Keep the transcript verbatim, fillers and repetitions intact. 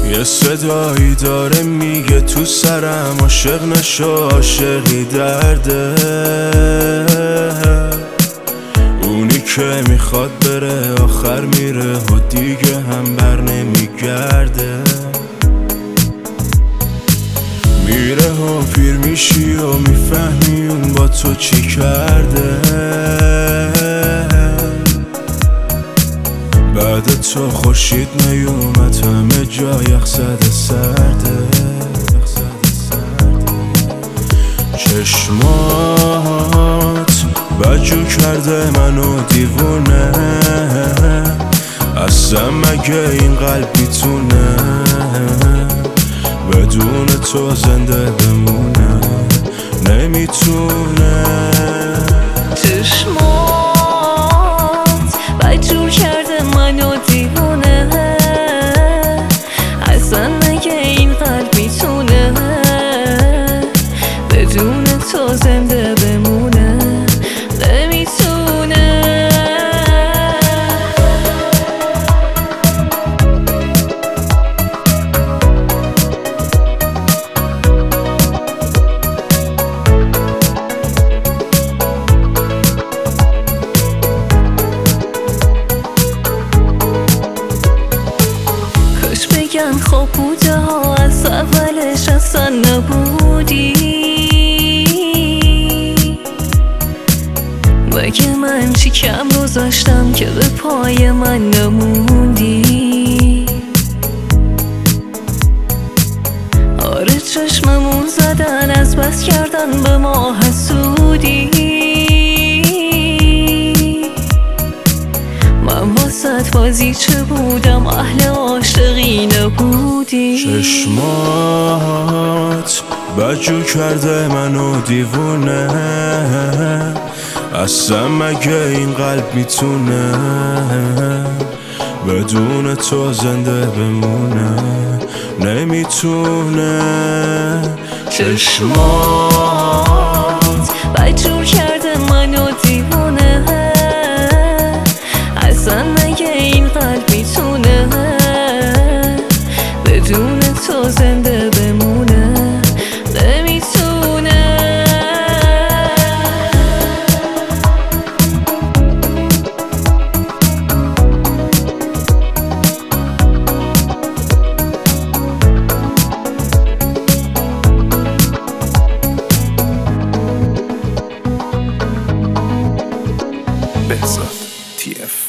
یه صدایی داره میگه تو سرم عاشق نشو، عاشقی درده. اونی که میخواد بره آخر میره و دیگه هم بر نمیگرده. میره و پیر میشی و میفهمی اون با تو چی کرده. بعد تو خورشید نیومد، همه جا یخ زده سرده. چشمات بدجور کرده منو دیوونه، اصلا مگه این قلب میتونه بدون تو زنده بمونه؟ نمیتونه. چشمات بدجور کرده منو دیوونه، اصلا مگه این قلب میتونه بدون تو زنده بمونه؟ نمیتونه. کاش بگن خوب بوده ها، از اولش اصلا نبودی. مگه من چی کم گذاشتم که به پای من نموندی؟ آره چشممون زدن، از بس کردن به ما حسودی. من واسط بازی چه بودم، اهل عاشقی نبودی. چشمات بدجور کرده منو دیوونه، اصلا مگه این قلب میتونه بدون تو زنده بمونه؟ نمیتونه. چشمات بدجور کرده منو دیوونه، اصلا مگه این قلب میتونه بدون تو زنده بمونه؟ نمیتونه. بهزاد تی اف